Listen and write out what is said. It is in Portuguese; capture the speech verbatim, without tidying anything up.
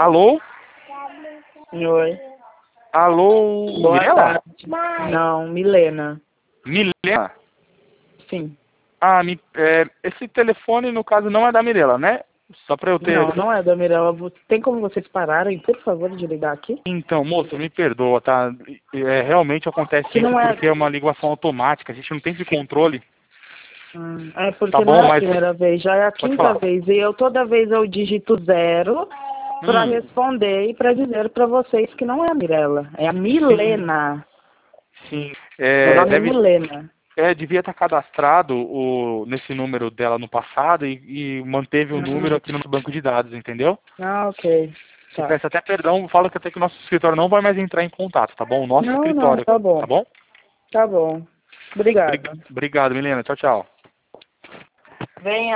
Alô? Oi. Alô, Boa Mirela? tarde. Não, Milena. Milena? Sim. Ah, me, é, esse telefone, no caso, não é da Mirela, né? Só pra eu ter... Não, não é da Mirella. Vo- Tem como vocês pararem, por favor, de ligar aqui? Então, moça, me perdoa, tá? É, realmente acontece Que isso não é... porque é uma ligação automática, a gente não tem esse controle, Hum, é tá porque não bom? é a Mas primeira vez, já é a pode quinta falar. vez. E eu toda vez eu digito zero para Hum, responder e para dizer para vocês que não é a Mirella, é a sim, Milena. sim. Meu É, nome é deve, Milena. é, devia estar cadastrado o, nesse número dela no passado e, e manteve o número Hum. aqui no nosso banco de dados, entendeu? Ah, ok. Eu Tá. peço até perdão, falo que até que o nosso escritório não vai mais entrar em contato, tá bom? O nosso Não, não, escritório, tá bom. tá bom? Tá bom. Brig- Obrigada. Obrigado, Milena. Tchau, tchau. Venha.